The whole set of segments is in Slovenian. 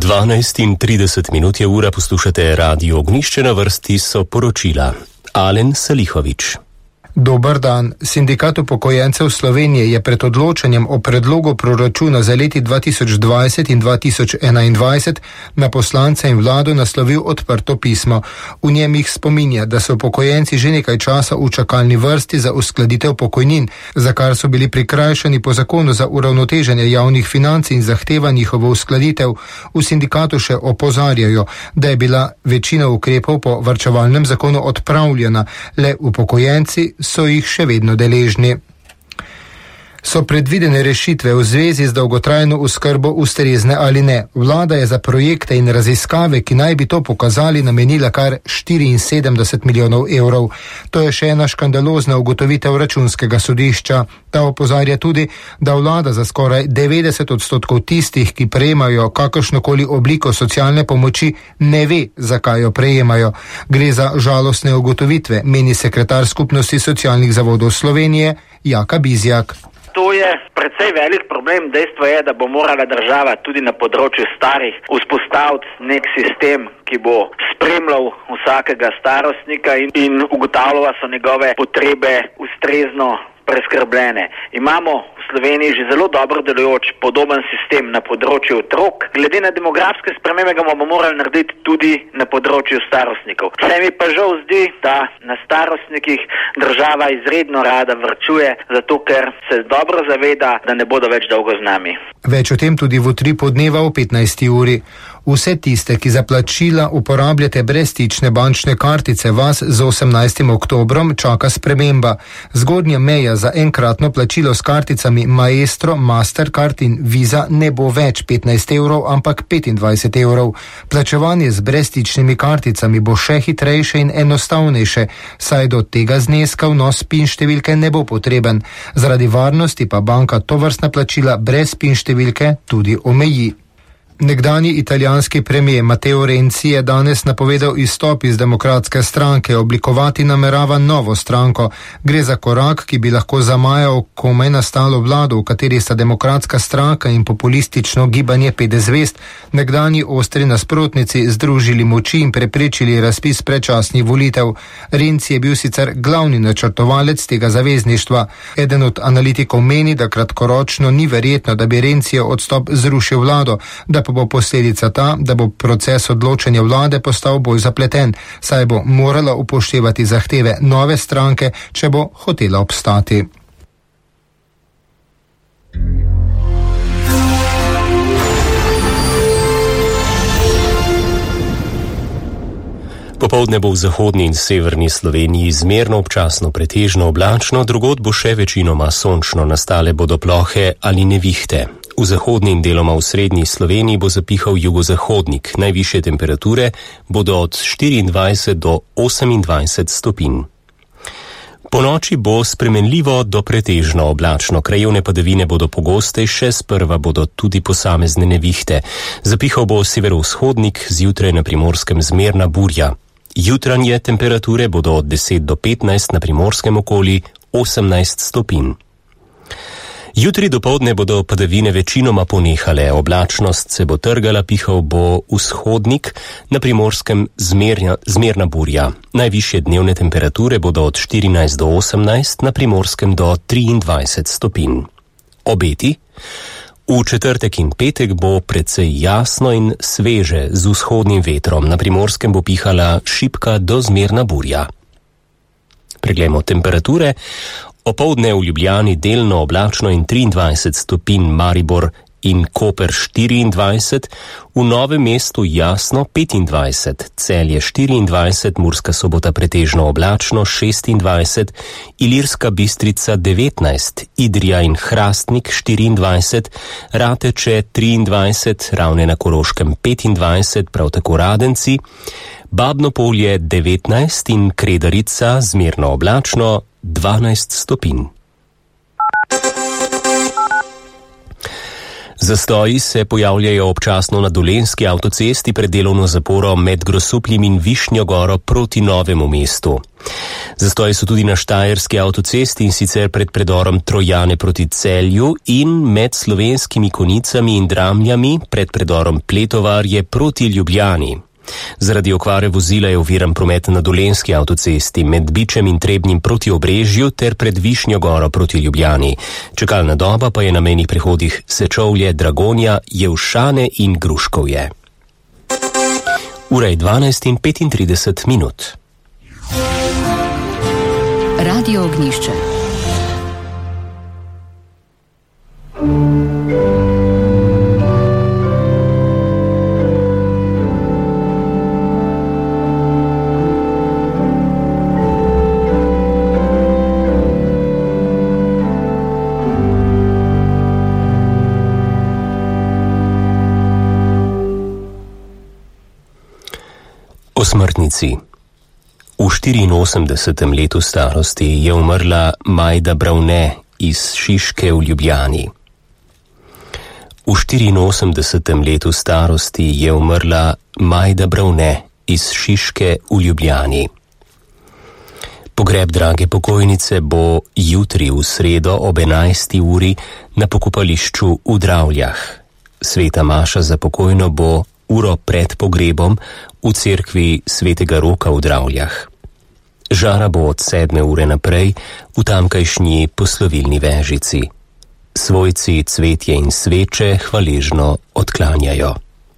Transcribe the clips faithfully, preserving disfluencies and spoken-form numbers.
dvanajst in trideset minut je ura, poslušate Radio Ognjišče, na vrsti so poročila. Alen Salihovič. Dober dan. Sindikat upokojencev Slovenije je pred odločanjem o predlogu proračuna za leti dva tisoč dvajset in dva tisoč enaindvajset na poslance in vlado naslovil odprto pismo. V njem jih spominja, da so upokojenci že nekaj časa v čakalni vrsti za uskladitev pokojnin, za kar so bili prikrajšani po zakonu za uravnoteženje javnih financ in zahteva njihovo uskladitev. V sindikatu še opozarjajo, da je bila večina ukrepov po varčevalnem zakonu odpravljena, le upokojenci so jih še vedno deležni. So predvidene rešitve v zvezi z dolgotrajno oskrbo ustrezne ali ne? Vlada je za projekte in raziskave, ki naj bi to pokazali, namenila kar štiriinsedemdeset milijonov evrov. To je še ena škandalozna ugotovitev Računskega sodišča. Ta opozarja tudi, da vlada za skoraj devetdeset odstotkov tistih, ki prejemajo kakršnokoli obliko socialne pomoči, ne ve, zakaj jo prejemajo. Gre za žalostne ugotovitve, meni sekretar Skupnosti socialnih zavodov Slovenije Jaka Bizjak. To je precej velik problem. Dejstvo je, da bo morala država tudi na področju starih vzpostaviti nek sistem, ki bo spremljal vsakega starostnika in, in ugotavljal, so njegove potrebe ustrezno preskrbljene. Imamo v Sloveniji že zelo dobro delujoč podoben sistem na področju otrok. Glede na demografske spremembe ga bomo morali narediti tudi na področju starostnikov. Se mi pa žal zdi, da na starostnikih država izredno rada varčuje, zato ker se dobro zaveda, da ne bodo več dolgo z nami. Več o tem tudi v Utripu dneva o petnajsti uri. Vse tiste, ki za plačila uporabljate brezstične bančne kartice, vas z osemnajstim oktobrom čaka sprememba. Zgornja meja za enkratno plačilo s karticami Maestro, Mastercard in Visa ne bo več petnajst evrov, ampak petindvajset evrov. Plačevanje z brezstičnimi karticami bo še hitrejše in enostavnejše, saj do tega zneska vnos PIN številke ne bo potreben. Zaradi varnosti pa banka tovrstna plačila brez PIN številke tudi omeji. Nekdanji italijanski premijer Matteo Renzi je danes napovedal izstop iz Demokratske stranke, oblikovati namerava novo stranko. Gre za korak, ki bi lahko zamajal komaj nastalo vlado, v kateri sta Demokratska stranka in populistično gibanje Pet zvezd, nekdanji ostri nasprotnici, združili moči in preprečili razpis predčasnih volitev. Renzi je bil sicer glavni načrtovalec tega zavezništva. Eden od analitikov meni, da kratkoročno ni verjetno, da bi Renzijev odstop zrušil vlado, da pa bo posledica ta, da bo proces odločanja vlade postal bolj zapleten, saj bo morala upoštevati zahteve nove stranke, če bo hotela obstati. Popoldne bo v zahodni in severni Sloveniji zmerno občasno pretežno oblačno, drugod bo še večinoma sončno, nastale bodo plohe ali nevihte. V zahodni in deloma v srednji Sloveniji bo zapihal jugozahodnik, najvišje temperature bodo od štiriindvajset do osemindvajset stopinj. Po noči bo spremenljivo do pretežno oblačno, krajevne padavine bodo pogostejše, sprva bodo tudi posamezne nevihte. Zapihal bo severovzhodnik, zjutraj na Primorskem zmerna burja. Jutranje temperature bodo od deset do petnajst, na Primorskem okoli osemnajst stopinj. Jutri dopoldne bodo padavine večinoma ponehale, oblačnost se bo trgala, pihal bo vzhodnik, na Primorskem zmerja, zmerna burja. Najvišje dnevne temperature bodo od štirinajst do osemnajst, na Primorskem do triindvajset stopinj. Obeti? V četrtek in petek bo precej jasno in sveže z vzhodnim vetrom, na Primorskem bo pihala šibka do zmerna burja. Preglejmo temperature. Opoldne v Ljubljani delno oblačno in triindvajset stopinj, Maribor in Koper štiriindvajset, v Novem mestu jasno petindvajset, Celje štiriindvajset, Murska Sobota pretežno oblačno šestindvajset, Ilirska Bistrica devetnajst, Idrija in Hrastnik štiriindvajset, Rateče triindvajset, Ravne na Koroškem petindvajset, prav tako Radenci, Babno Polje devetnajst in Kredarica zmerno oblačno dvanajst stopinj. Zastoji se pojavljajo občasno na Dolenjski avtocesti pred delovno zaporo med Grosupljem in Višnjo Goro proti Novemu mestu. Zastoji so tudi na Štajerski avtocesti, in sicer pred predorom Trojane proti Celju in med Slovenskimi Konicami in Dramljami pred predorom Pletovarje proti Ljubljani. Zaradi okvare vozila je oviran promet na Dolenjski avtocesti med Bičem in Trebnjem proti Obrežju ter pred Višnjo Goro proti Ljubljani. Čakalna doba pa je na mejnih prehodih Sečovlje, Dragonja, Jevšane in Gruškovje. Ura je dvanajst in petintrideset minut. Radio Ognjišče. O smrtnici. V štiriinosemdesetem letu starosti je umrla Majda Bravne iz Šiške v Ljubljani. V štiriinosemdesetem letu starosti je umrla Majda Bravne iz Šiške v Ljubljani. Pogreb drage pokojnice bo jutri v sredo ob enajsti uri na pokopališču v Dravljah. Sveta maša za pokojno bo uro pred pogrebom v cerkvi Svetega Roka v Dravljah. Žara bo od sedme ure naprej v tamkajšnji poslovilni vežici. Svojci cvetje in sveče hvaležno odklanjajo.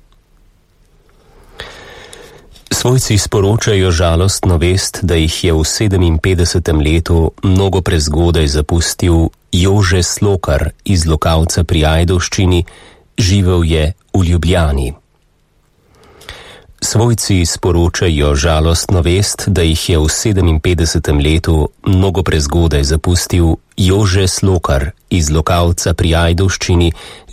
Svojci sporočajo žalostno vest, da jih je v sedeminpetdesetem letu mnogo prezgodaj zapustil Jože Slokar iz Lokavca pri Ajdovščini, živel je v Ljubljani. Svojci sporočajo žalostno vest, da jih je v sedeminpetdesetem letu mnogo prezgodaj zapustil Jože Slokar iz Lokavca pri Ajdovščini,